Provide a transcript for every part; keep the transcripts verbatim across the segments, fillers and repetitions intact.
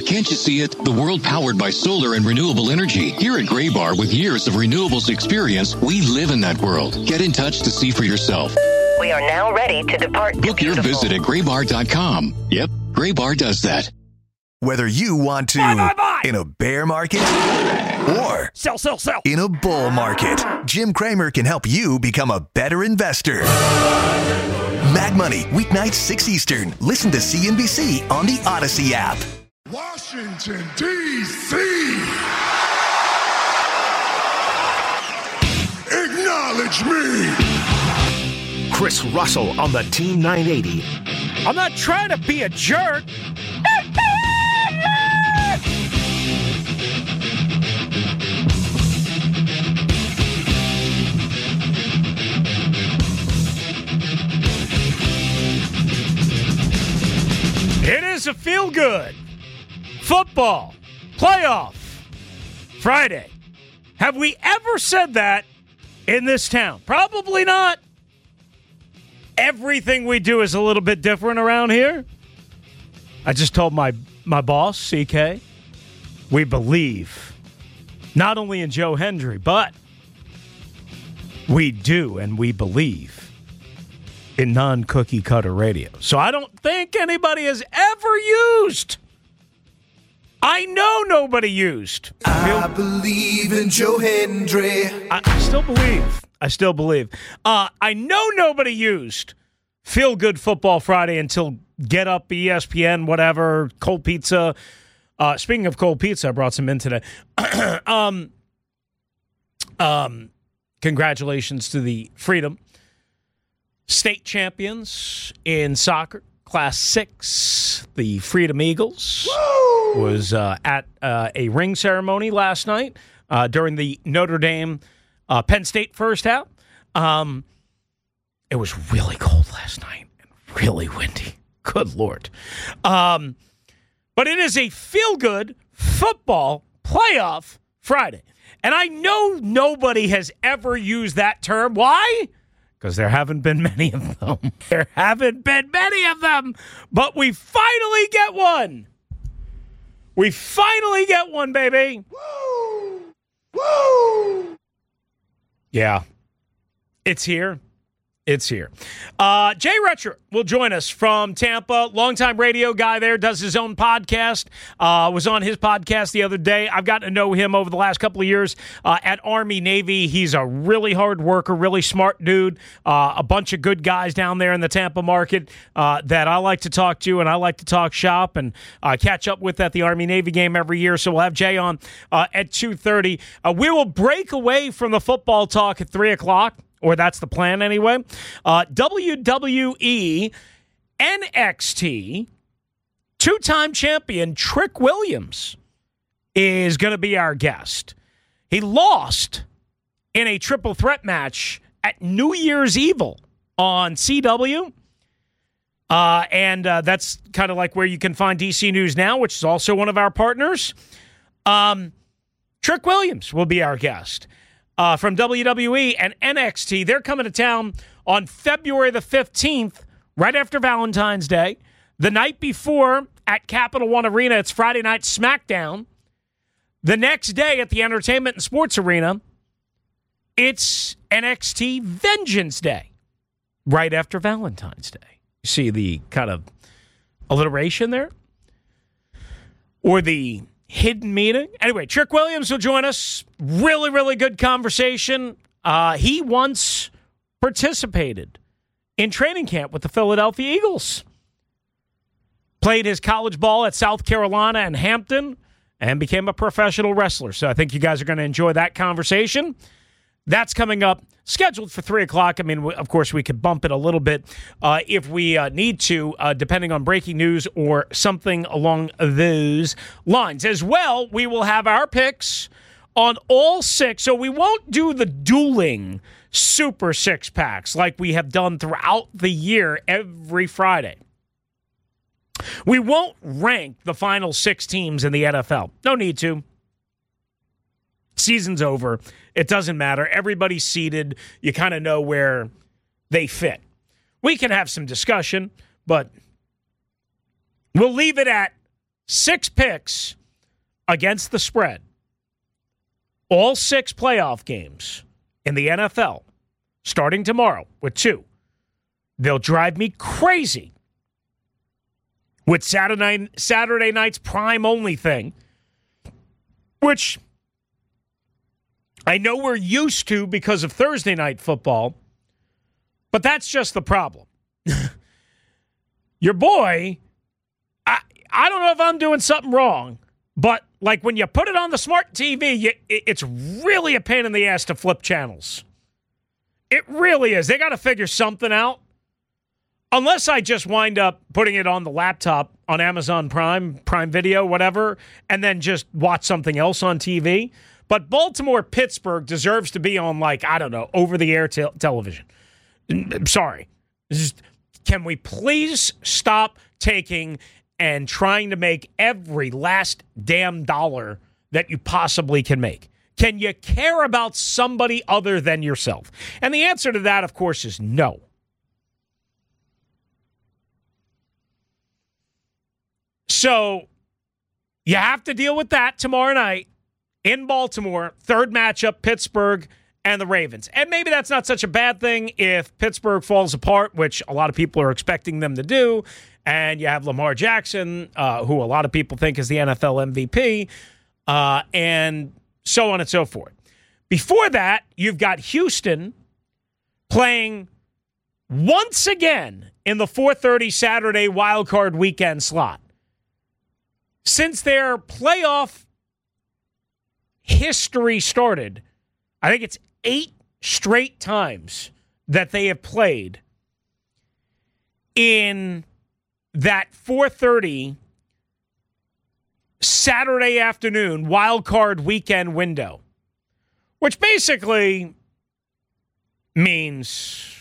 can't you see it? The world powered by solar and renewable energy. Here at Graybar, with years of renewables experience, we live in that world. Get in touch to see for yourself. We are now ready to depart. Book your visit at graybar dot com. Yep, Graybar does that. Whether you want to buy, buy, buy. in a bear market or sell, sell, sell. in a bull market, Jim Cramer can help you become a better investor. Mad Money, weeknights six Eastern. Listen to C N B C on the Odyssey app. Washington, D C Acknowledge me. Chris Russell on the Team nine eighty. I'm not trying to be a jerk. It is a feel-good football playoff Friday. Have we ever said that in this town? Probably not. Everything we do is a little bit different around here. I just told my, my boss, C K, we believe not only in Joe Hendry, but we do and we believe in non-cookie cutter radio. So I don't think anybody has ever used. I know nobody used. I believe in Joe Hendry. I, I still believe. I still believe. Uh, I know nobody used Feel Good Football Friday until Get Up, E S P N, whatever, Cold Pizza. Uh, speaking of cold pizza, I brought some in today. um, um, congratulations to the Freedom State champions in soccer, Class six. The Freedom Eagles Woo! was uh, at uh, a ring ceremony last night uh, during the Notre Dame uh, Penn State first half. Um, it was really cold last night and really windy. Good Lord. Um, but it is a feel-good football playoff Friday. And I know nobody has ever used that term. Why? Because there haven't been many of them. There haven't been many of them. But we finally get one. We finally get one, baby. Woo! Woo! Yeah. It's here. It's here. Uh, Jay Retcher will join us from Tampa. Longtime radio guy there, does his own podcast. Uh, was on his podcast the other day. I've gotten to know him over the last couple of years uh, at Army Navy. He's a really hard worker, really smart dude. Uh, a bunch of good guys down there in the Tampa market uh, that I like to talk to and I like to talk shop and uh, catch up with at the Army Navy game every year. So we'll have Jay on uh, at two thirty. Uh, we will break away from the football talk at three o'clock. Or that's the plan anyway. Uh, W W E N X T two-time champion Trick Williams is going to be our guest. He lost in a triple threat match at New Year's Evil on C W. Uh, and uh, that's kind of like where you can find D C News Now, which is also one of our partners. Um, Trick Williams will be our guest. Uh, from W W E and N X T. They're coming to town on February the fifteenth, right after Valentine's Day. The night before at Capital One Arena, it's Friday Night SmackDown. The next day at the Entertainment and Sports Arena, it's N X T Vengeance Day, right after Valentine's Day. You see the kind of alliteration there? Or the hidden meaning. Anyway, Trick Williams will join us. Really, really good conversation. Uh, he once participated in training camp with the Philadelphia Eagles. Played his college ball at South Carolina and Hampton and became a professional wrestler. So I think you guys are going to enjoy that conversation. That's coming up, scheduled for three o'clock. I mean, of course, we could bump it a little bit uh, if we uh, need to, uh, depending on breaking news or something along those lines. As well, we will have our picks on all six. So we won't do the dueling Super Six Packs like we have done throughout the year every Friday. We won't rank the final six teams in the N F L. No need to. Season's over. It doesn't matter. Everybody's seated. You kind of know where they fit. We can have some discussion, but we'll leave it at Six picks against the spread. All six playoff games in the N F L starting tomorrow with two. They'll drive me crazy with Saturday, Saturday night's prime-only thing, which I know we're used to because of Thursday night football, but that's just the problem. Your boy, I, I don't know if I'm doing something wrong, but like when you put it on the smart T V, you, it, it's really a pain in the ass to flip channels. It really is. They got to figure something out. Unless I just wind up putting it on the laptop on Amazon Prime, Prime Video, whatever, and then just watch something else on T V. But Baltimore-Pittsburgh deserves to be on, like, I don't know, over-the-air te- television. I'm sorry. Just, can we please stop taking and trying to make every last damn dollar that you possibly can make? Can you care about somebody other than yourself? And the answer to that, of course, is no. So you have to deal with that tomorrow night in Baltimore, third matchup, Pittsburgh and the Ravens. And maybe that's not such a bad thing if Pittsburgh falls apart, which a lot of people are expecting them to do, and you have Lamar Jackson, uh, who a lot of people think is the N F L M V P, uh, and so on and so forth. Before that, you've got Houston playing once again in the four thirty Saturday wildcard weekend slot. Since their playoff history started, I think it's eight straight times that they have played in that four thirty Saturday afternoon wildcard weekend window, which basically means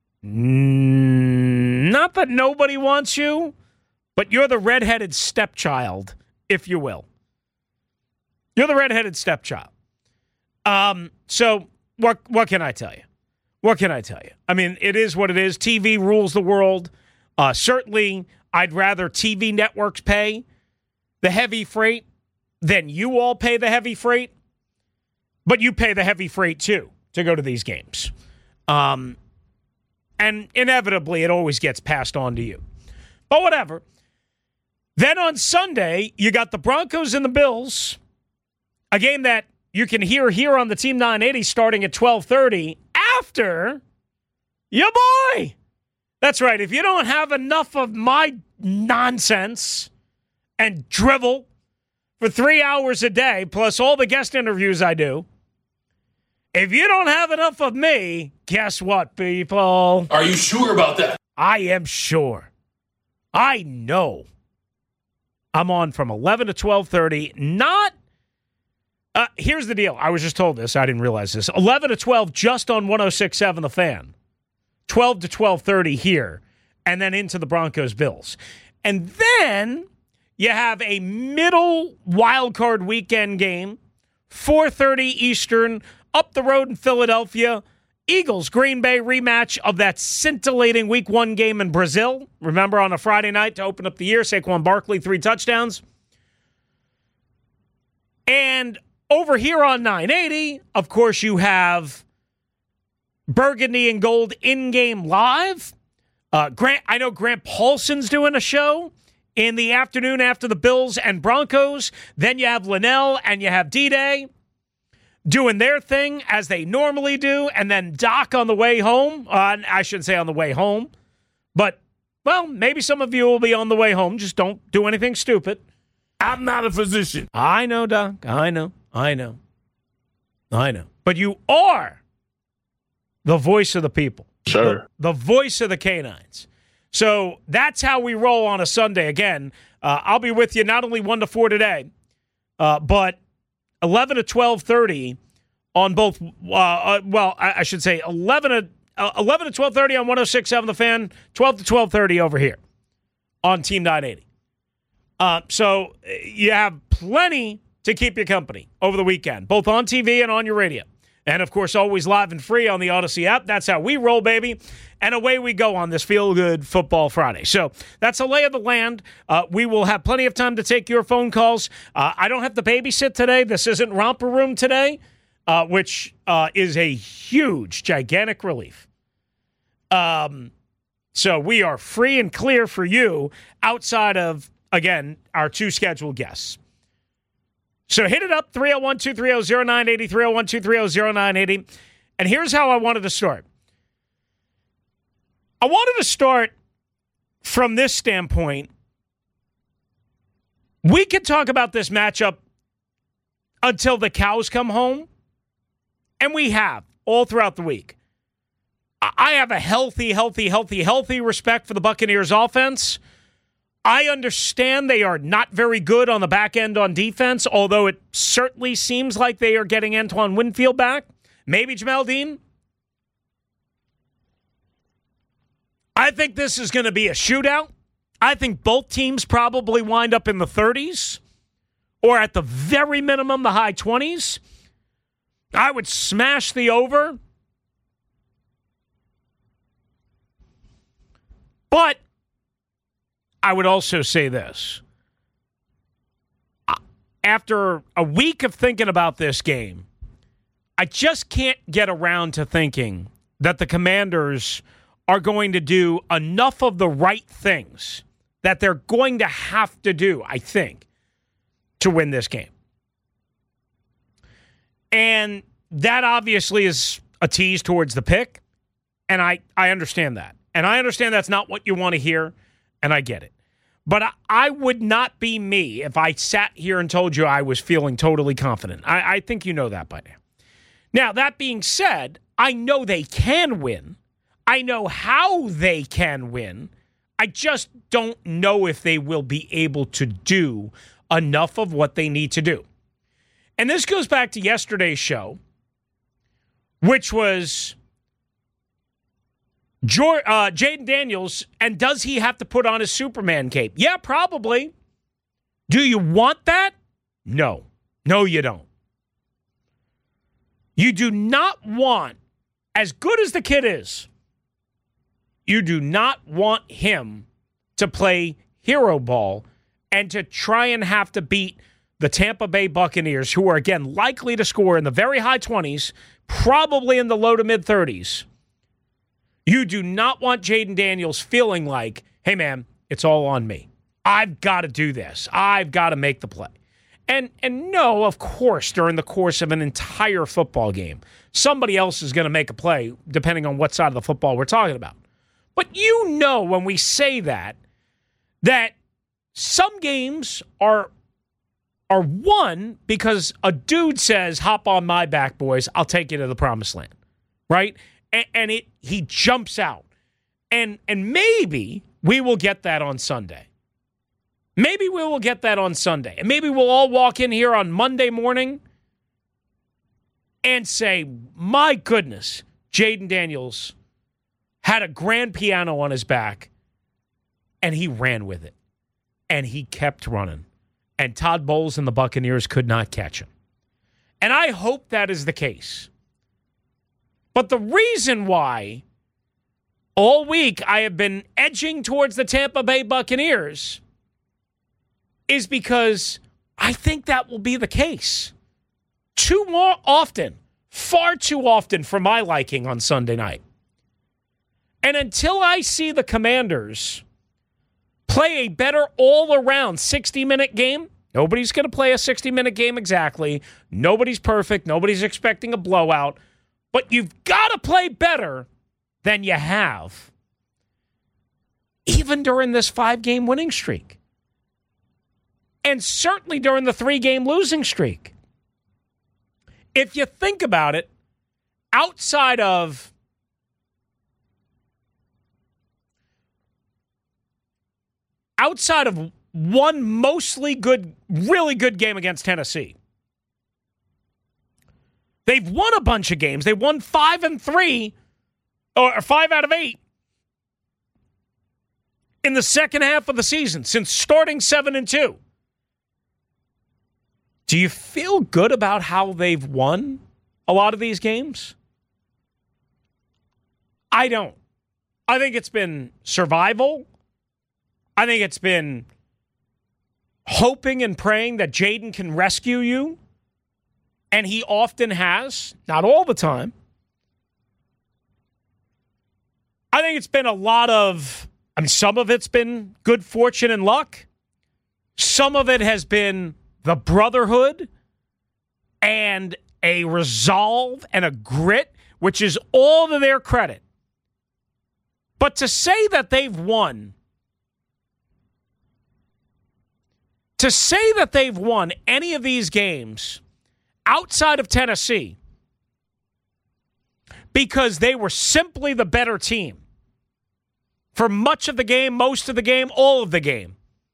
not that nobody wants you, but you're the redheaded stepchild, if you will. You're the redheaded stepchild. Um, so what what can I tell you? What can I tell you? I mean, it is what it is. T V rules the world. Uh, certainly, I'd rather T V networks pay the heavy freight than you all pay the heavy freight. But you pay the heavy freight, too, to go to these games. Um, and inevitably, it always gets passed on to you. But whatever. Then on Sunday, you got the Broncos and the Bills, a game that you can hear here on the Team nine eighty starting at twelve thirty after your boy. That's right. If you don't have enough of my nonsense and drivel for three hours a day, plus all the guest interviews I do, if you don't have enough of me, guess what, people? Are you sure about that? I am sure. I know. I'm on from eleven to twelve thirty. Not, uh, here's the deal. I was just told this. I didn't realize this. eleven to twelve just on one oh six point seven The Fan. twelve to twelve thirty here. And then into the Broncos Bills. And then you have a middle wildcard weekend game. four thirty Eastern, up the road in Philadelphia. Eagles, Green Bay rematch of that scintillating week one game in Brazil. Remember on a Friday night to open up the year, Saquon Barkley, three touchdowns. And over here on nine eighty, of course, you have Burgundy and Gold in-game live. Uh, Grant, I know Grant Paulson's doing a show in the afternoon after the Bills and Broncos. Then you have Linnell and you have D-Day doing their thing as they normally do, and then Doc on the way home. Uh, I shouldn't say on the way home, but, well, maybe some of you will be on the way home. Just don't do anything stupid. I'm not a physician. I know, Doc. I know. I know. I know. But you are the voice of the people. Sure. The, the voice of the canines. So that's how we roll on a Sunday. Again, uh, I'll be with you not only one to four today, uh, but eleven to twelve thirty on both, uh, uh, well, I, I should say eleven to, uh, eleven to twelve thirty on one oh six point seven The Fan, twelve to twelve thirty over here on Team nine eighty. Uh, so you have plenty to keep you company over the weekend, both on T V and on your radio. And, of course, always live and free on the Odyssey app. That's how we roll, baby. And away we go on this Feel Good Football Friday. So that's a lay of the land. Uh, we will have plenty of time to take your phone calls. Uh, I don't have to babysit today. This isn't Romper Room today, uh, which uh, is a huge, gigantic relief. Um, so we are free and clear for you outside of, again, our two scheduled guests. So hit it up, three oh one, two three oh, oh nine eight oh, three oh one, two three oh, oh nine eight oh. And here's how I wanted to start. I wanted to start from this standpoint. We could talk about this matchup until the cows come home, and we have all throughout the week. I have a healthy, healthy, healthy, healthy respect for the Buccaneers offense. I understand they are not very good on the back end on defense, although it certainly seems like they are getting Antoine Winfield back. Maybe Jamel Dean. I think this is going to be a shootout. I think both teams probably wind up in the thirties, or at the very minimum, the high twenties. I would smash the over. But I would also say this. After a week of thinking about this game, I just can't get around to thinking that the Commanders are going to do enough of the right things that they're going to have to do, I think, to win this game. And that obviously is a tease towards the pick, and I, I understand that. And I understand that's not what you want to hear, and I get it. But I, I would not be me if I sat here and told you I was feeling totally confident. I, I think you know that by now. Now, that being said, I know they can win. I know how they can win. I just don't know if they will be able to do enough of what they need to do. And this goes back to yesterday's show, which was Jor- uh, Jayden Daniels, and does he have to put on his Superman cape? Yeah, probably. Do you want that? No. No, you don't. You do not want, as good as the kid is, you do not want him to play hero ball and to try and have to beat the Tampa Bay Buccaneers, who are, again, likely to score in the very high twenties, probably in the low to mid-thirties. You do not want Jayden Daniels feeling like, hey, man, it's all on me. I've got to do this. I've got to make the play. And and no, of course, during the course of an entire football game, somebody else is going to make a play, depending on what side of the football we're talking about. But you know when we say that, that some games are, are won because a dude says, hop on my back, boys. I'll take you to the promised land. Right? And, and it he jumps out. And and maybe we will get that on Sunday. Maybe we will get that on Sunday. And maybe we'll all walk in here on Monday morning and say, my goodness, Jayden Daniels had a grand piano on his back, and he ran with it. And he kept running. And Todd Bowles and the Buccaneers could not catch him. And I hope that is the case. But the reason why all week I have been edging towards the Tampa Bay Buccaneers is because I think that will be the case. Too more often, far too often for my liking on Sunday night. And until I see the Commanders play a better all-around sixty-minute game, nobody's going to play a sixty-minute game exactly. Nobody's perfect. Nobody's expecting a blowout. But you've got to play better than you have, even during this five-game winning streak. And certainly during the three-game losing streak. If you think about it, outside of outside of one mostly good, really good game against Tennessee, they've won a bunch of games. They won five and three, or five out of eight in the second half of the season since starting seven and two. Do you feel good about how they've won a lot of these games? I don't. I think it's been survival. I think it's been hoping and praying that Jaden can rescue you. And he often has, not all the time. I think it's been a lot of, I mean, some of it's been good fortune and luck. Some of it has been the brotherhood and a resolve and a grit, which is all to their credit. But to say that they've won, to say that they've won any of these games outside of Tennessee because they were simply the better team for much of the game, most of the game, all of the game,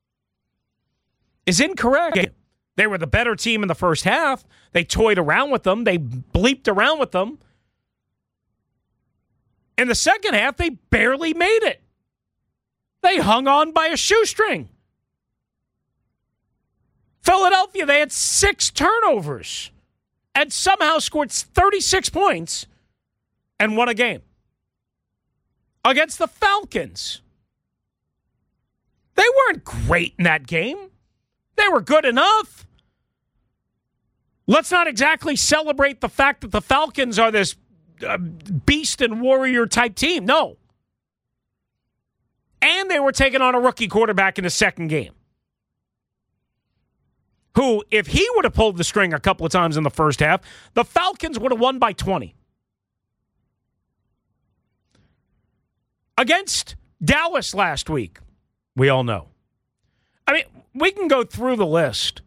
is incorrect. They were the better team in the first half. They toyed around with them. They bleeped around with them. In the second half, they barely made it. They hung on by a shoestring. Philadelphia, they had six turnovers and somehow scored thirty-six points and won a game. Against the Falcons. They weren't great in that game. They were good enough. Let's not exactly celebrate the fact that the Falcons are this uh, beast and warrior type team. No. And they were taking on a rookie quarterback in the second game, who, if he would have pulled the string a couple of times in the first half, the Falcons would have won by twenty. Against Dallas last week, we all know. I mean, we can go through the list.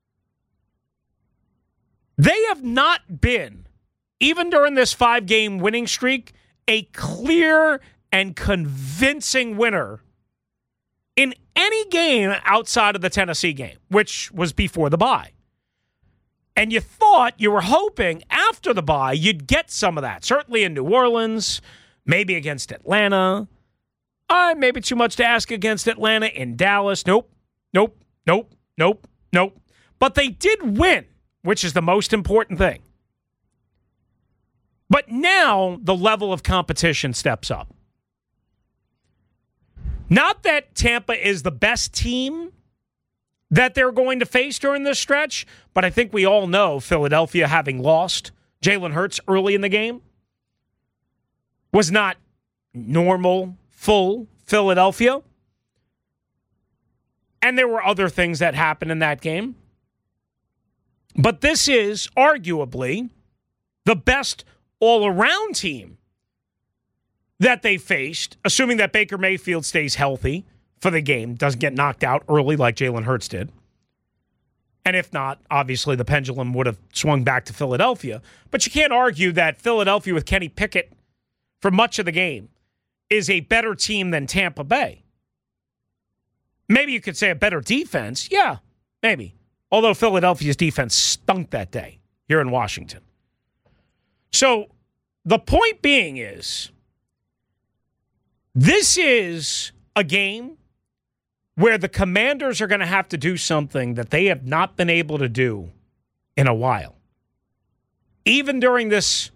They have not been, even during this five-game winning streak, a clear and convincing winner in any game outside of the Tennessee game, which was before the bye. And you thought, you were hoping after the bye, you'd get some of that. Certainly in New Orleans, maybe against Atlanta. Uh, maybe too much to ask against Atlanta. In Dallas, nope, nope, nope, nope, nope. But they did win, which is the most important thing. But now the level of competition steps up. Not that Tampa is the best team that they're going to face during this stretch, but I think we all know Philadelphia, having lost Jalen Hurts early in the game, was not normal, full Philadelphia. And there were other things that happened in that game. But this is arguably the best all-around team that they faced, assuming that Baker Mayfield stays healthy for the game, doesn't get knocked out early like Jalen Hurts did. And if not, obviously the pendulum would have swung back to Philadelphia. But you can't argue that Philadelphia with Kenny Pickett for much of the game is a better team than Tampa Bay. Maybe you could say a better defense. Yeah, maybe. Although Philadelphia's defense stunk that day here in Washington. So the point being is, this is a game where the Commanders are going to have to do something that they have not been able to do in a while. Even during this,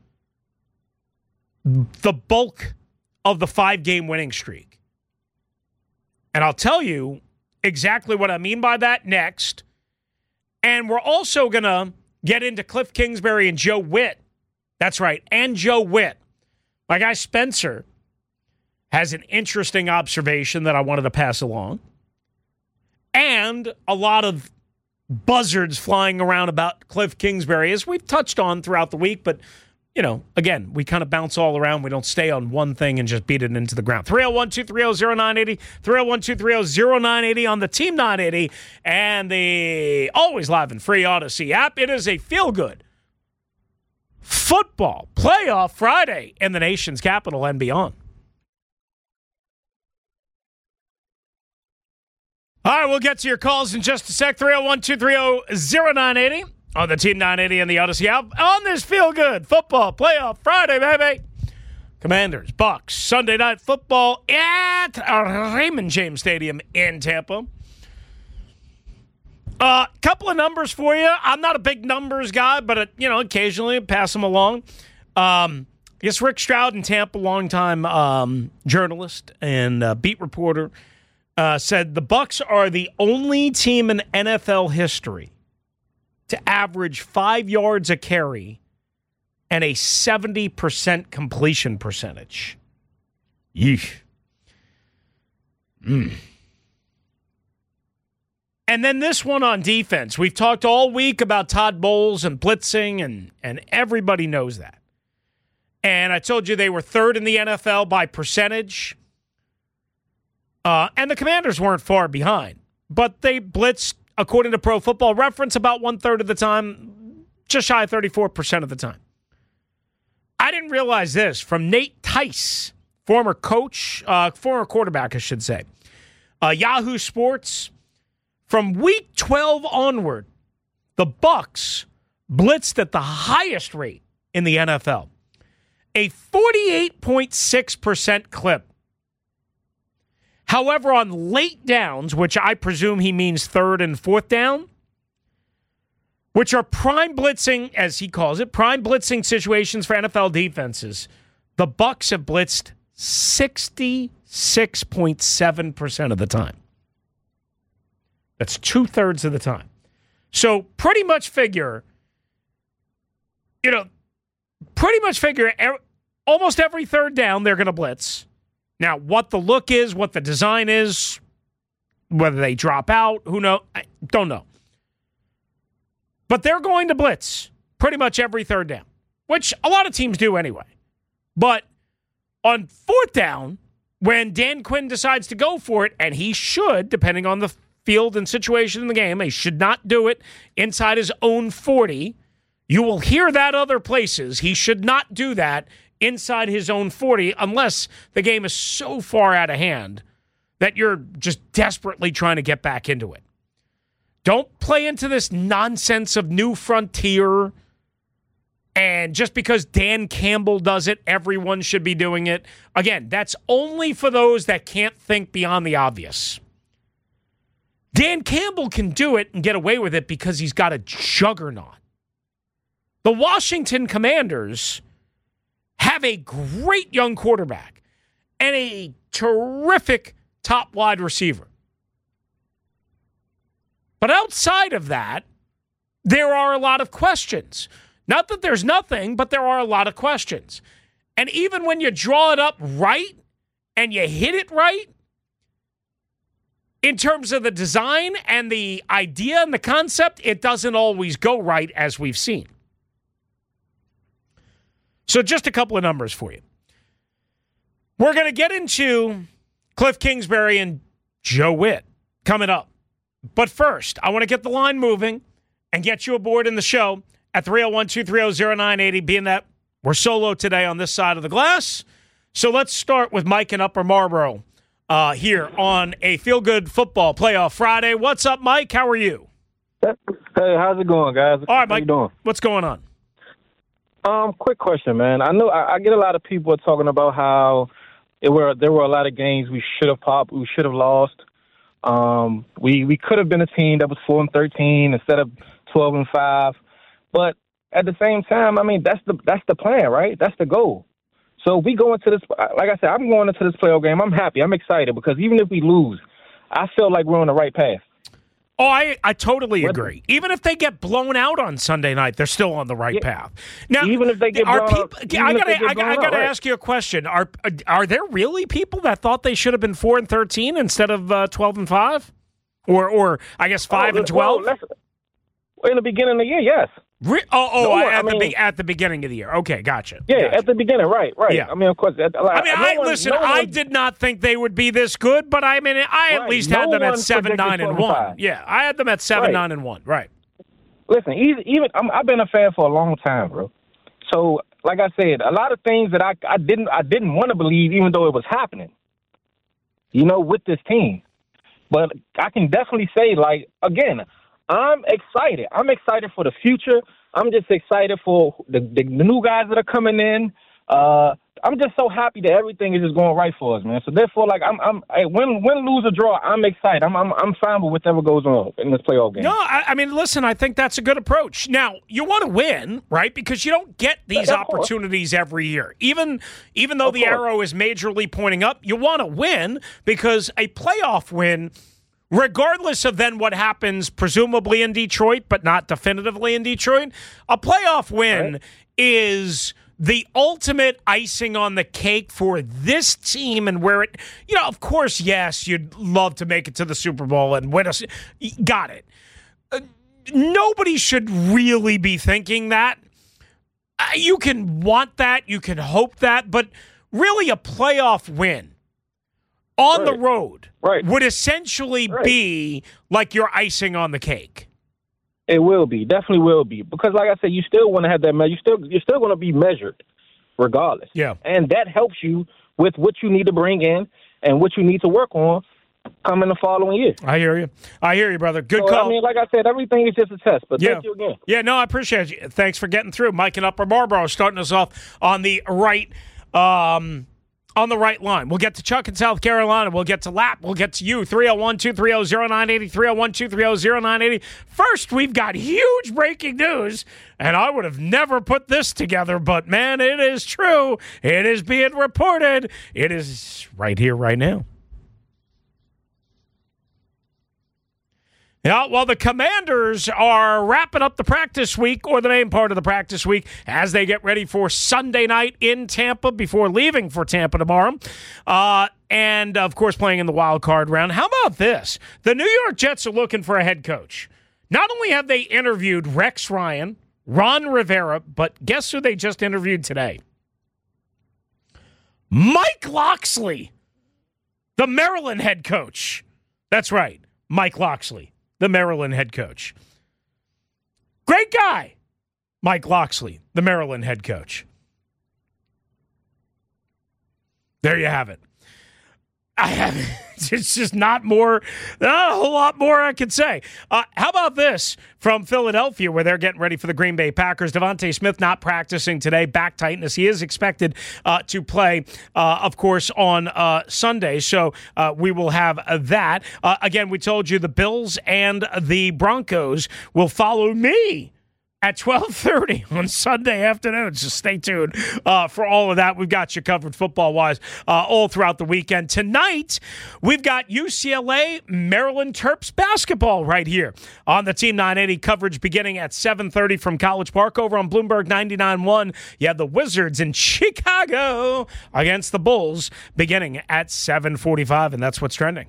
the bulk of the five-game winning streak. And I'll tell you exactly what I mean by that next. And we're also going to get into Cliff Kingsbury and Joe Witt. That's right, and Joe Witt. My guy Spencer has an interesting observation that I wanted to pass along. And a lot of buzzards flying around about Cliff Kingsbury, as we've touched on throughout the week. But, you know, again, we kind of bounce all around. We don't stay on one thing and just beat it into the ground. three oh one, two three oh, oh nine eight oh, three oh one, two three oh, oh nine eight oh on the Team nine eighty and the always live and free Odyssey app. It is a feel-good football playoff Friday in the nation's capital and beyond. All right, we'll get to your calls in just a sec. three oh one, two three oh, oh nine eight oh on the Team nine eighty and the Odyssey app. On this feel-good football playoff Friday, baby. Commanders, Bucks, Sunday Night Football at Raymond James Stadium in Tampa. A uh, couple of numbers for you. I'm not a big numbers guy, but, uh, you know, occasionally pass them along. Um, I guess Rick Stroud in Tampa, longtime um, journalist and uh, beat reporter, uh, said the Bucs are the only team in N F L history to average five yards a carry and a seventy percent completion percentage. Yeesh. Mm. And then this one on defense. We've talked all week about Todd Bowles and blitzing, and, and everybody knows that. And I told you they were third in the N F L by percentage. Uh, and the Commanders weren't far behind. But they blitzed, according to Pro Football Reference, about one-third of the time, just shy of thirty-four percent of the time. I didn't realize this from Nate Tice, former coach, uh, former quarterback, I should say. Uh, Yahoo Sports. From week twelve onward, the Bucs blitzed at the highest rate in the N F L. A forty-eight point six percent clip. However, on late downs, which I presume he means third and fourth down, which are prime blitzing, as he calls it, prime blitzing situations for N F L defenses, the Bucs have blitzed sixty-six point seven percent of the time. That's two-thirds of the time. So pretty much figure, you know, pretty much figure er, almost every third down they're going to blitz. Now, what the look is, what the design is, whether they drop out, who knows, I don't know. But they're going to blitz pretty much every third down, which a lot of teams do anyway. But on fourth down, when Dan Quinn decides to go for it, and he should, depending on the field and situation in the game, he should not do it inside his own forty. You will hear that other places. He should not do that inside his own forty unless the game is so far out of hand that you're just desperately trying to get back into it. Don't play into this nonsense of new frontier and just because Dan Campbell does it, everyone should be doing it. Again, that's only for those that can't think beyond the obvious. Dan Campbell can do it and get away with it because he's got a juggernaut. The Washington Commanders have a great young quarterback and a terrific top wide receiver. But outside of that, there are a lot of questions. Not that there's nothing, but there are a lot of questions. And even when you draw it up right and you hit it right, in terms of the design and the idea and the concept, it doesn't always go right, as we've seen. So just a couple of numbers for you. We're going to get into Cliff Kingsbury and Joe Witt coming up. But first, I want to get the line moving and get you aboard in the show at three oh one, two three oh, oh nine eight oh, being that we're solo today on this side of the glass. So let's start with Mike in Upper Marlboro. Uh, here on a Feel Good Football Playoff Friday. What's up, Mike? How are you? Hey, how's it going, guys? All right, Mike. How you doing? What's going on? Um, quick question, man. I know I, I get a lot of people talking about how it were there were a lot of games we should have popped, we should have lost. Um, we we could have been a team that was four and thirteen instead of twelve and five. But at the same time, I mean that's the that's the plan, right? That's the goal. So we go into this, like I said, I'm going into this playoff game. I'm happy. I'm excited because even if we lose, I feel like we're on the right path. Oh, I, I totally agree. Even if they get blown out on Sunday night, they're still on the right yeah. path. Now, even if they get are blown people, out, I gotta, I, I I gotta right. ask you a question. Are are there really people that thought they should have been four and thirteen instead of uh, twelve and five, or or I guess five oh, and twelve? Well, in the beginning of the year, yes. Re- oh, oh, no, at I the mean, be- at the beginning of the year. Okay, gotcha. Yeah, gotcha. at the beginning, right, right. Yeah. I mean, of course. Like, I mean, no I one, listen. no I one, did not think they would be this good, but I mean, I at right. least no had them at one seven, nine, and one. five. Yeah, I had them at seven, right. nine, and one. Right. Listen, even, even I'm, I've been a fan for a long time, bro. So, like I said, a lot of things that I I didn't I didn't want to believe, even though it was happening. You know, with this team, but I can definitely say, like again, I'm excited. I'm excited for the future. I'm just excited for the, the, the new guys that are coming in. Uh, I'm just so happy that everything is just going right for us, man. So therefore, like I'm, I'm, hey, win, win, lose or draw, I'm excited. I'm, I'm, I'm fine with whatever goes on in this playoff game. No, I, I mean, listen, I think that's a good approach. Now, you want to win, right? Because you don't get these Yeah, of opportunities every year. Even, even though Of the course. arrow is majorly pointing up, you want to win because a playoff win, regardless of then what happens, presumably in Detroit, but not definitively in Detroit, a playoff win Right. is the ultimate icing on the cake for this team and where it, you know, of course, yes, you'd love to make it to the Super Bowl and win us. Got it. Uh, nobody should really be thinking that. Uh, you can want that, you can hope that, but really a playoff win on Right. the road Right. would essentially Right. be like your icing on the cake. It will be, definitely will be, because like I said, you still want to have that measure. You still, you're still going to be measured, regardless. Yeah. And that helps you with what you need to bring in and what you need to work on coming the following year. I hear you. I hear you, brother. Good So, call. I mean, like I said, everything is just a test. But Yeah. thank you again. Yeah, no, I appreciate you. Thanks for getting through. Mike in Upper Marlboro starting us off on the right um, on the right line. We'll get to Chuck in South Carolina. We'll get to Lap. We'll get to you. three oh one, two three oh, oh nine eight oh, three oh one, two three oh, oh nine eight oh. First, we've got huge breaking news, and I would have never put this together, but, man, it is true. It is being reported. It is right here, right now. Yeah, well, the Commanders are wrapping up the practice week, or the main part of the practice week, as they get ready for Sunday night in Tampa before leaving for Tampa tomorrow. Uh, and, of course, playing in the wild card round. How about this? The New York Jets are looking for a head coach. Not only have they interviewed Rex Ryan, Ron Rivera, but guess who they just interviewed today? Mike Locksley, the Maryland head coach. That's right, Mike Locksley, the Maryland head coach. Great guy, Mike Locksley, the Maryland head coach. There you have it. I have it's just not more, not a whole lot more I could say. Uh, how about this from Philadelphia, where they're getting ready for the Green Bay Packers? Devontae Smith not practicing today, back tightness. He is expected uh, to play, uh, of course, on uh, Sunday. So uh, we will have uh, that. Uh, again, we told you the Bills and the Broncos will follow me at twelve thirty on Sunday afternoon. So stay tuned uh, for all of that. We've got you covered football-wise uh, all throughout the weekend. Tonight, we've got U C L A, Maryland Terps basketball right here on the Team nine eighty coverage beginning at seven thirty from College Park over on Bloomberg ninety-nine point one. You have the Wizards in Chicago against the Bulls beginning at seven forty-five, and that's what's trending.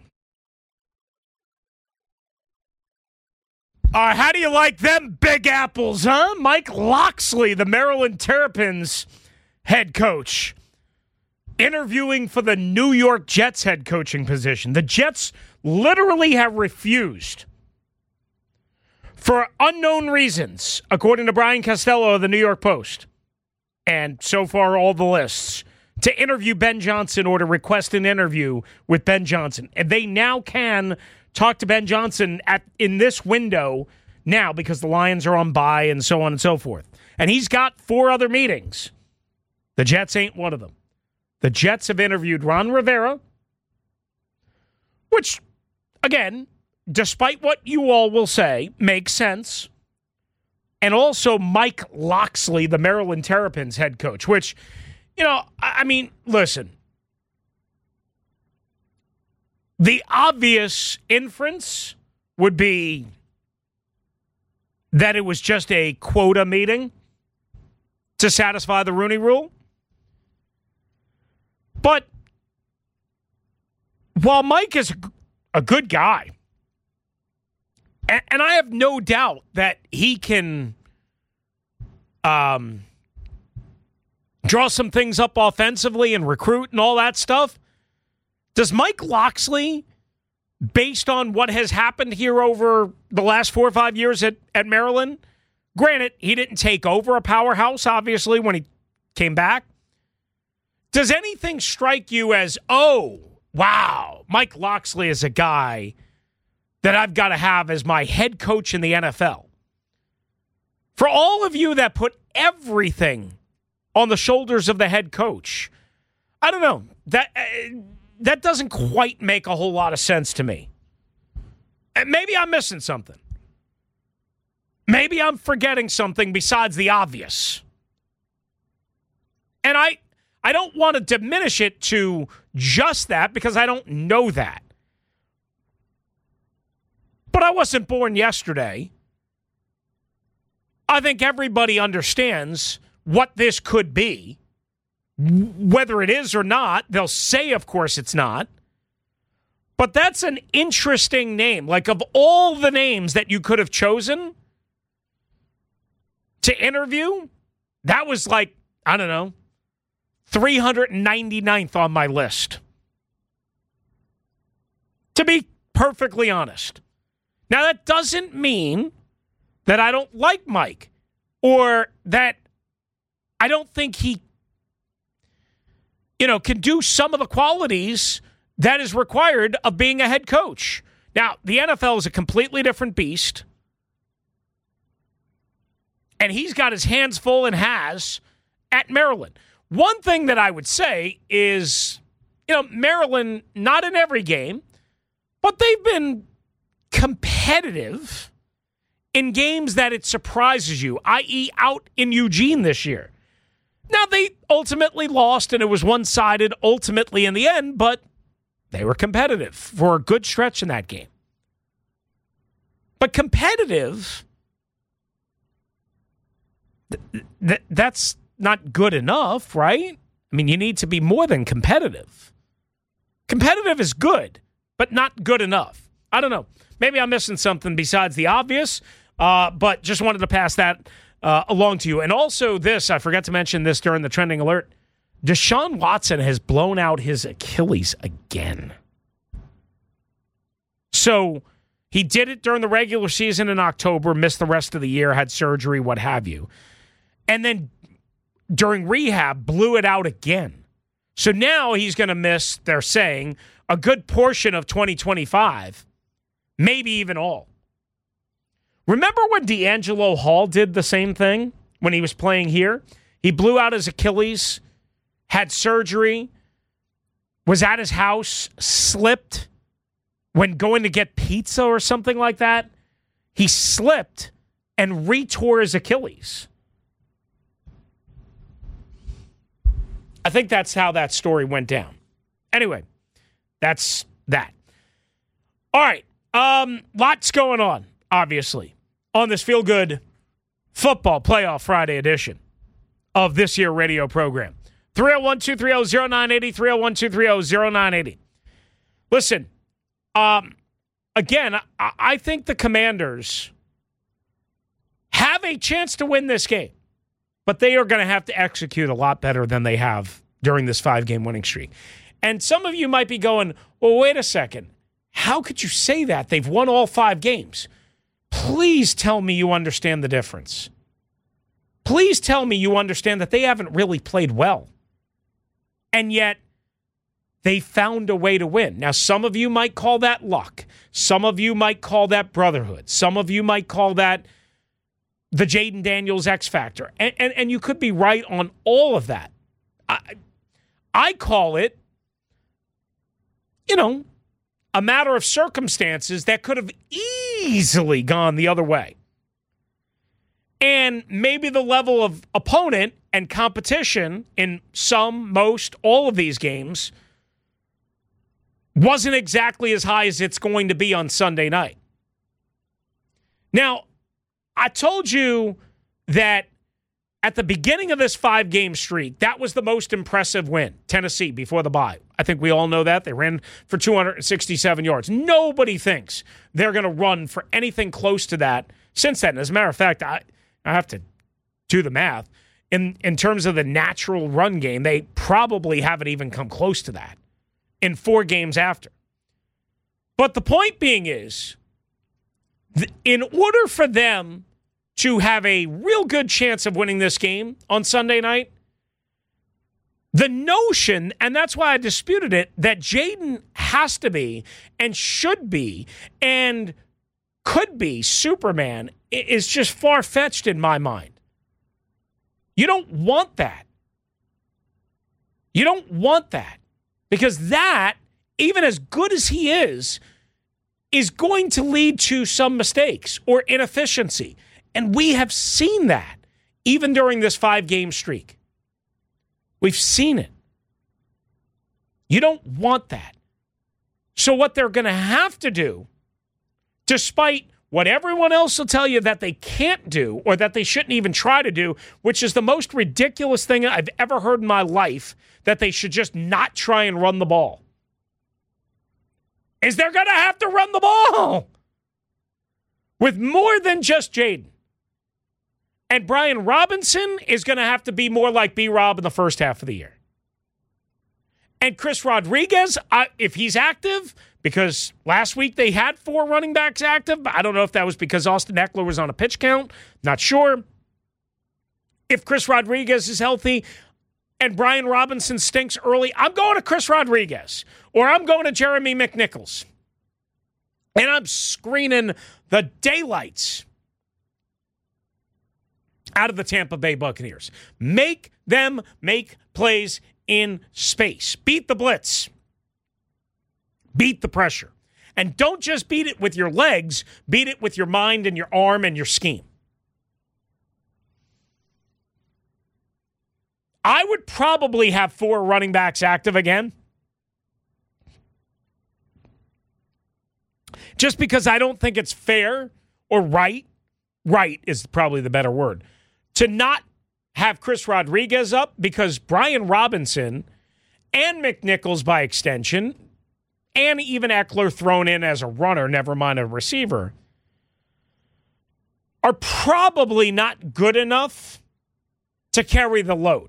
Uh, how do you like them Big Apples, huh? Mike Locksley, the Maryland Terrapins head coach, interviewing for the New York Jets head coaching position. The Jets literally have refused, for unknown reasons, according to Brian Costello of the New York Post, and so far all the lists, to interview Ben Johnson or to request an interview with Ben Johnson. And they now can talk to Ben Johnson at in this window now because the Lions are on bye and so on and so forth. And he's got four other meetings. The Jets ain't one of them. The Jets have interviewed Ron Rivera, which, again, despite what you all will say, makes sense. And also Mike Locksley, the Maryland Terrapins head coach, which, you know, I mean, listen. The obvious inference would be that it was just a quota meeting to satisfy the Rooney Rule. But while Mike is a good guy, and, and I have no doubt that he can um, draw some things up offensively and recruit and all that stuff, does Mike Locksley, based on what has happened here over the last four or five years at, at Maryland, granted, he didn't take over a powerhouse, obviously, when he came back. Does anything strike you as, oh, wow, Mike Locksley is a guy that I've got to have as my head coach in the N F L? For all of you that put everything on the shoulders of the head coach. I don't know. That uh, that doesn't quite make a whole lot of sense to me. Maybe I'm missing something. Maybe I'm forgetting something besides the obvious. And I I don't want to diminish it to just that because I don't know that. But I wasn't born yesterday. I think everybody understands what this could be. Whether it is or not, they'll say, of course, it's not. But that's an interesting name. Like, of all the names that you could have chosen to interview, that was like, I don't know, three hundred ninety-ninth on my list. To be perfectly honest. Now, that doesn't mean that I don't like Mike or that I don't think he, you know, can do some of the qualities that is required of being a head coach. Now, the N F L is a completely different beast. And he's got his hands full and has at Maryland. One thing that I would say is, you know, Maryland, not in every game, but they've been competitive in games that it surprises you, that is out in Eugene this year. Now, they ultimately lost, and it was one-sided ultimately in the end, but they were competitive for a good stretch in that game. But competitive, th- th- that's not good enough, right? I mean, you need to be more than competitive. Competitive is good, but not good enough. I don't know. Maybe I'm missing something besides the obvious, uh, but just wanted to pass that uh, along to you. And also this, I forgot to mention this during the trending alert, Deshaun Watson has blown out his Achilles again. So he did it during the regular season in October, missed the rest of the year, had surgery, what have you. And then during rehab, blew it out again. So now he's going to miss, they're saying, a good portion of twenty twenty-five, maybe even all. Remember when D'Angelo Hall did the same thing when he was playing here? He blew out his Achilles, had surgery, was at his house, slipped when going to get pizza or something like that. He slipped and retore his Achilles. I think that's how that story went down. Anyway, that's that. All right. Um, lots going on, obviously, on this Feel Good Football Playoff Friday edition of this year radio program. three oh one, two three oh, oh nine eight oh, three oh one, two three oh, oh nine eight oh. Listen, um, again, I, I think the Commanders have a chance to win this game, but they are going to have to execute a lot better than they have during this five-game winning streak. And some of you might be going, well, wait a second. How could you say that? They've won all five games. Please tell me you understand the difference. Please tell me you understand that they haven't really played well. And yet, they found a way to win. Now, some of you might call that luck. Some of you might call that brotherhood. Some of you might call that the Jaden Daniels X Factor. And, and, and you could be right on all of that. I, I call it, you know, a matter of circumstances that could have easily gone the other way. And maybe the level of opponent and competition in some, most, all of these games wasn't exactly as high as it's going to be on Sunday night. Now, I told you that at the beginning of this five-game streak, that was the most impressive win, Tennessee, before the bye. I think we all know that. They ran for two hundred sixty-seven yards. Nobody thinks they're going to run for anything close to that since then. As a matter of fact, I, I have to do the math. In, in terms of the natural run game, they probably haven't even come close to that in four games after. But the point being is, th- in order for them to have a real good chance of winning this game on Sunday night, the notion, and that's why I disputed it, that Jaden has to be and should be and could be Superman is just far-fetched in my mind. You don't want that. You don't want that because that, even as good as he is, is going to lead to some mistakes or inefficiency. And we have seen that even during this five-game streak. We've seen it. You don't want that. So what they're going to have to do, despite what everyone else will tell you that they can't do or that they shouldn't even try to do, which is the most ridiculous thing I've ever heard in my life, that they should just not try and run the ball, is they're going to have to run the ball with more than just Jaden. And Brian Robinson is going to have to be more like B-Rob in the first half of the year. And Chris Rodriguez, uh, if he's active, because last week they had four running backs active. I don't know if that was because Austin Eckler was on a pitch count. Not sure. If Chris Rodriguez is healthy and Brian Robinson stinks early, I'm going to Chris Rodriguez. Or I'm going to Jeremy McNichols. And I'm screening the daylights out of the Tampa Bay Buccaneers. Make them make plays in space. Beat the blitz. Beat the pressure. And don't just beat it with your legs. Beat it with your mind and your arm and your scheme. I would probably have four running backs active again. Just because I don't think it's fair or right. Right is probably the better word. To not have Chris Rodriguez up because Brian Robinson and McNichols by extension, and even Eckler thrown in as a runner, never mind a receiver, are probably not good enough to carry the load.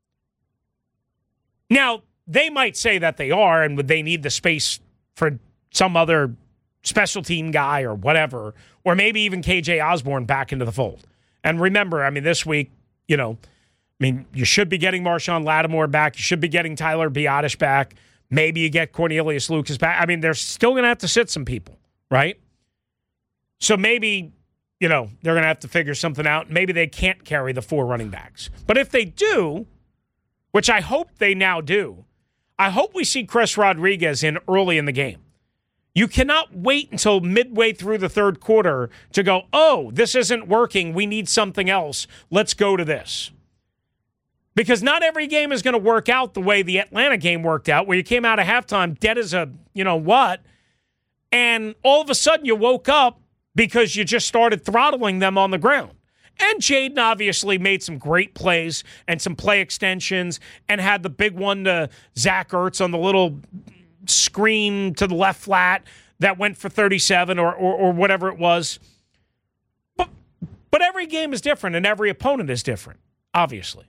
Now, they might say that they are, and they need the space for some other special team guy or whatever, or maybe even K J Osborne back into the fold. And remember, I mean, this week, you know, I mean, you should be getting Marshawn Lattimore back. You should be getting Tyler Biadasz back. Maybe you get Cornelius Lucas back. I mean, they're still going to have to sit some people, right? So maybe, you know, they're going to have to figure something out. Maybe they can't carry the four running backs. But if they do, which I hope they now do, I hope we see Chris Rodriguez in early in the game. You cannot wait until midway through the third quarter to go, oh, this isn't working. We need something else. Let's go to this. Because not every game is going to work out the way the Atlanta game worked out, where you came out of halftime dead as a, you know what, and all of a sudden you woke up because you just started throttling them on the ground. And Jaden obviously made some great plays and some play extensions and had the big one to Zach Ertz on the little screen to the left flat that went for thirty-seven or, or, or whatever it was. But, but every game is different and every opponent is different, obviously.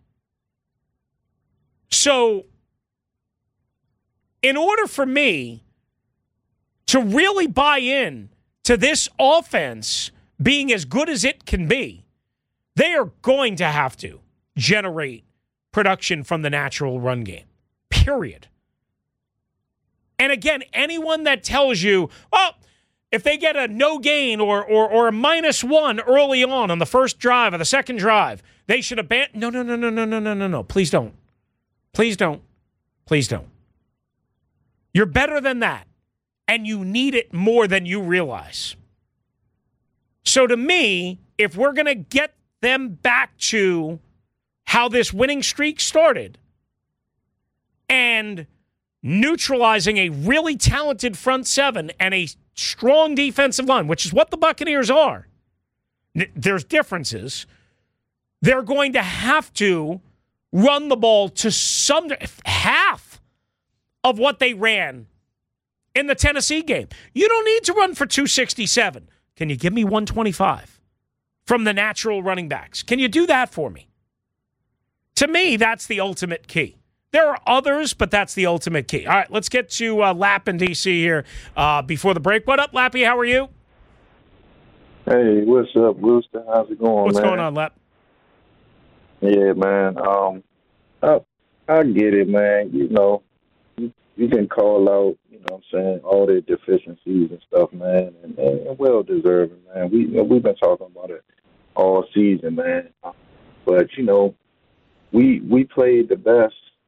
So, in order for me to really buy in to this offense being as good as it can be, they are going to have to generate production from the natural run game, period. And again, anyone that tells you, well, if they get a no gain or, or, or a minus one early on on the first drive or the second drive, they should abandon. No, no, no, no, no, no, no, no, no. Please don't. Please don't. Please don't. You're better than that, and you need it more than you realize. So to me, if we're going to get them back to how this winning streak started and neutralizing a really talented front seven and a strong defensive line, which is what the Buccaneers are, there's differences. They're going to have to run the ball to some half of what they ran in the Tennessee game. You don't need to run for two sixty-seven. Can you give me one twenty-five from the natural running backs? Can you do that for me? To me, that's the ultimate key. There are others, but that's the ultimate key. All right, let's get to uh, Lapp in D C here uh, before the break. What up, Lappy? How are you? Hey, what's up, Rooster? How's it going, what's man? What's going on, Lapp? Yeah, man. Um, I, I get it, man. You know, you, you can call out, you know what I'm saying, all the deficiencies and stuff, man, and, and well-deserving, man. We, you know, we've been talking about it all season, man. But, you know, we we played the best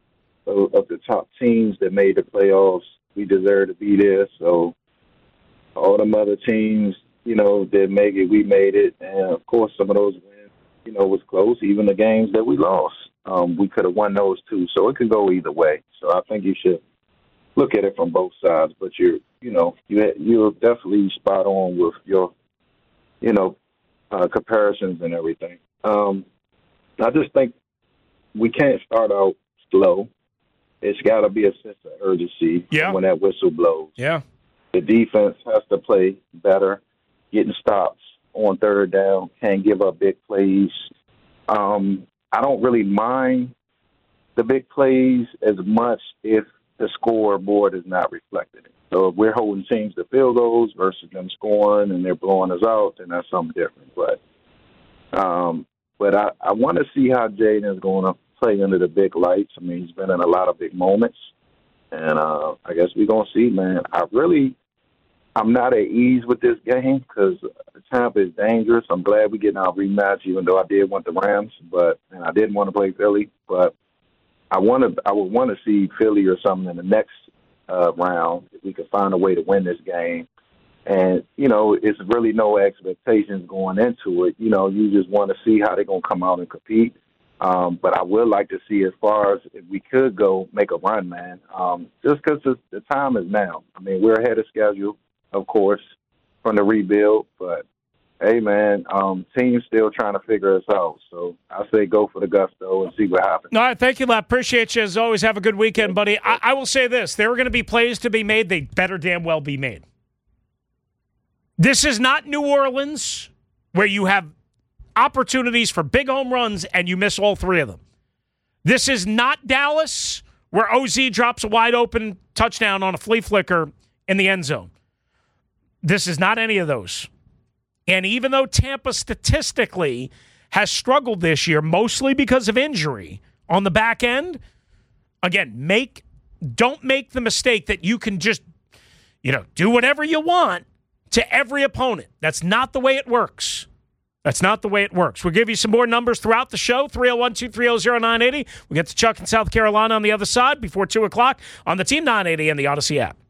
of, of the top teams that made the playoffs. We deserve to be there. So all them other teams, you know, that make it, we made it. And, of course, some of those wins, you know, was close. Even the games that we lost, um, we could have won those too. So it could go either way. So I think you should look at it from both sides. But you're, you know, you you're definitely spot on with your, you know, uh, comparisons and everything. Um, I just think we can't start out slow. It's got to be a sense of urgency yeah. when that whistle blows. Yeah. The defense has to play better, getting stops on third down, can't give up big plays. Um, I don't really mind the big plays as much if the scoreboard is not reflected. So if we're holding teams to field goals versus them scoring and they're blowing us out, then that's something different. But um, but I, I want to see how Jaden is going to play under the big lights. I mean, he's been in a lot of big moments. And uh, I guess we're going to see, man. I really, I'm not at ease with this game because Tampa is dangerous. I'm glad we're getting our rematch, even though I did want the Rams, but and I didn't want to play Philly. But I want to, I would want to see Philly or something in the next uh, round if we could find a way to win this game. And, you know, it's really no expectations going into it. You know, you just want to see how they're going to come out and compete. Um, but I would like to see as far as if we could go make a run, man, um, just because the time is now. I mean, we're ahead of schedule, of course, from the rebuild. But, hey, man, um, team's still trying to figure us out. So I say go for the gusto and see what happens. All right, thank you, Lap. Appreciate you as always. Have a good weekend, buddy. I, I will say this. There are going to be plays to be made. They better damn well be made. This is not New Orleans where you have opportunities for big home runs and you miss all three of them. This is not Dallas where O Z drops a wide open touchdown on a flea flicker in the end zone. This is not any of those. And even though Tampa statistically has struggled this year, mostly because of injury on the back end, again, make don't make the mistake that you can just, you know, do whatever you want to every opponent. That's not the way it works. That's not the way it works. We'll give you some more numbers throughout the show, three oh one, two three oh, oh nine eight oh. We'll get to Chuck in South Carolina on the other side before two o'clock on the Team nine eighty and the Odyssey app.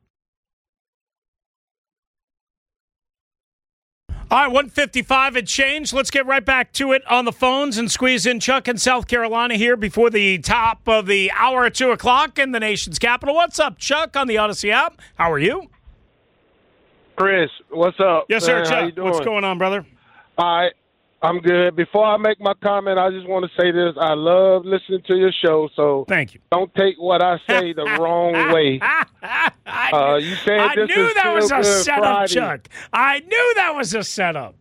All right, one fifty-five and change. Let's get right back to it on the phones and squeeze in Chuck in South Carolina here before the top of the hour at two o'clock in the nation's capital. What's up, Chuck, on the Odyssey app? How are you? Chris, what's up? Yes, sir, man? Chuck. How you doing? What's going on, brother? All right, I'm good. Before I make my comment, I just want to say this. I love listening to your show, so thank you. Don't take what I say the wrong way. Uh, you said I this knew is that was a setup, Friday. Chuck. I knew that was a setup.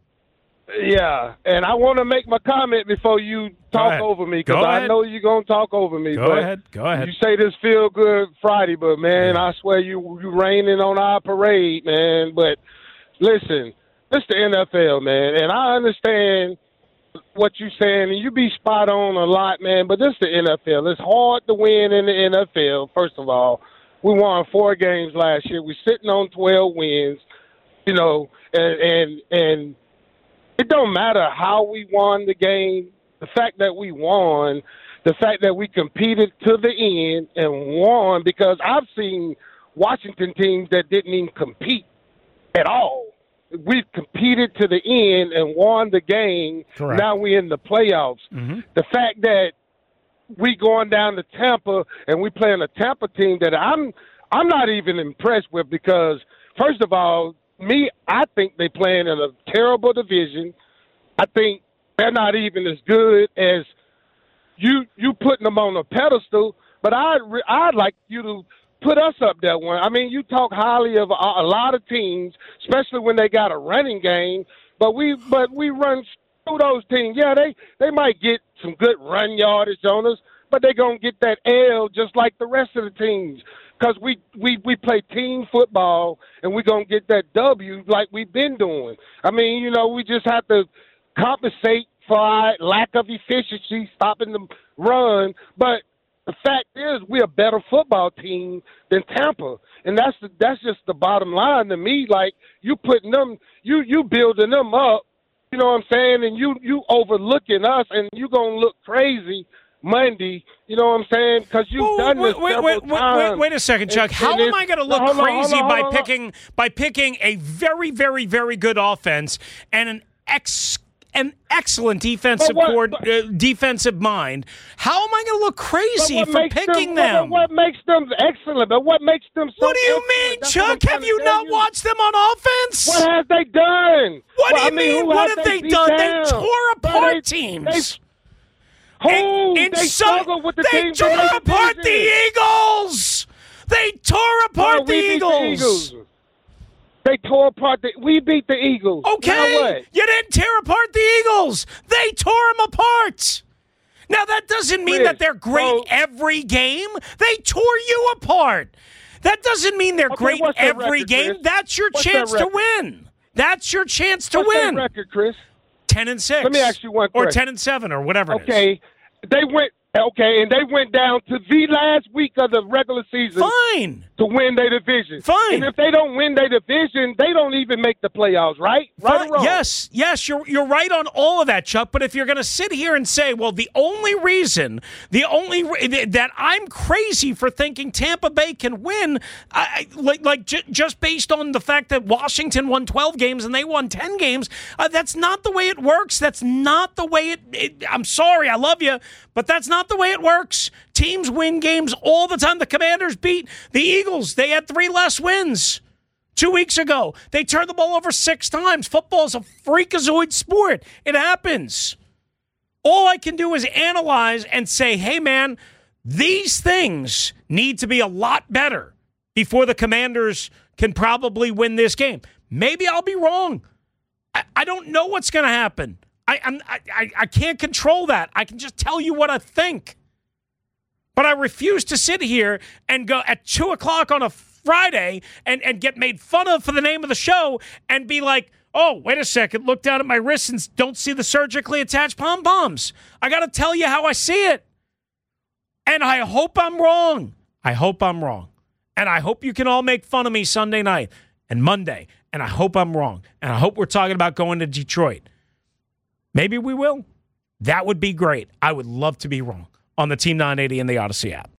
Yeah, and I want to make my comment before you talk over me because I know you're going to talk over me. Go but ahead. Go ahead. You say this feel good Friday, but, man, yeah. I swear you you raining on our parade, man. But, listen, this the N F L, man, and I understand what you're saying, and you be spot on a lot, man, but this the N F L. It's hard to win in the N F L, first of all. We won four games last year. We're sitting on twelve wins, you know, and and and it don't matter how we won the game. The fact that we won, the fact that we competed to the end and won, because I've seen Washington teams that didn't even compete at all. We competed to the end and won the game. Correct. Now we're in the playoffs. Mm-hmm. The fact that we going down to Tampa and we playing a Tampa team that I'm I'm not even impressed with because, first of all, me, I think they playing in a terrible division. I think they're not even as good as you you putting them on a pedestal. But I'd, I'd like you to put us up there one. I mean, you talk highly of a, a lot of teams, especially when they got a running game, but we but we run through those teams. Yeah, they, they might get some good run yardage on us, but they're going to get that L just like the rest of the teams because we, we, we play team football, and we're going to get that W like we've been doing. I mean, you know, we just have to compensate for our lack of efficiency, stopping the run, but the fact is, we're a better football team than Tampa, and that's the, that's just the bottom line to me. Like you putting them, you you building them up, you know what I'm saying, and you you overlooking us, and you gonna look crazy Monday. You know what I'm saying? Because you've Whoa, done wait, this wait, several wait, wait, times. wait, wait a second, Chuck. And- How and am it's- I going to no, look hold on, hold crazy on, by hold on. picking by picking a very, very, very good offense and an ex an excellent defensive But what- cord, but- uh, defensive mind? How am I going to look But crazy what for makes picking them? them? What, what makes them excellent? But what makes them so What do you excellent? mean, That's what I'm Chuck? trying Have to you tell not you. watched them on offense? What have they done? What Well, do you I mean, mean? who What have have they beat done? down? They tore But apart they- teams. Who? In- in they some- struggled with the they teams tore in their apart the division. Eagles. They tore apart Well, the we beat Eagles. the Eagles. They tore apart the. We beat the Eagles. Okay, Now what? you didn't tear apart the Eagles. They tore them apart. Now, that doesn't mean Chris, that they're great so- every game. They tore you apart. That doesn't mean they're Okay, great what's their every record, game. Chris? That's your What's their chance to record? win. That's your chance to What's their win. record, Chris? Ten and six. Let me ask you one Or question. ten and seven, or whatever it is. Okay, they went. Okay, and they went down to the last week of the regular season Fine. to win their division. Fine. And if they don't win their division, they don't even make the playoffs, right? Right Fine. or wrong? Yes, yes, you're you're right on all of that, Chuck. But if you're going to sit here and say, well, the only reason, the only re- that I'm crazy for thinking Tampa Bay can win, I, I- like like j- just based on the fact that Washington won twelve games and they won ten games, uh, that's not the way it works. That's not the way it, it. I'm sorry, I love you, but that's not the way it works. Teams win games all the time. The Commanders beat the Eagles. They had three less wins. Two weeks ago, they turned the ball over six times. Football is a freakazoid sport. It happens. All I can do is analyze and say, hey, man, these things need to be a lot better before the Commanders can probably win this game. Maybe I'll be wrong. I, I don't know what's going to happen. I, I'm, I, I can't control that. I can just tell you what I think. But I refuse to sit here and go at two o'clock on a Friday and, and get made fun of for the name of the show and be like, oh, wait a second, look down at my wrists and don't see the surgically attached pom-poms. I got to tell you how I see it. And I hope I'm wrong. I hope I'm wrong. And I hope you can all make fun of me Sunday night and Monday. And I hope I'm wrong. And I hope we're talking about going to Detroit. Maybe we will. That would be great. I would love to be wrong on the Team nine eighty and the Odyssey app.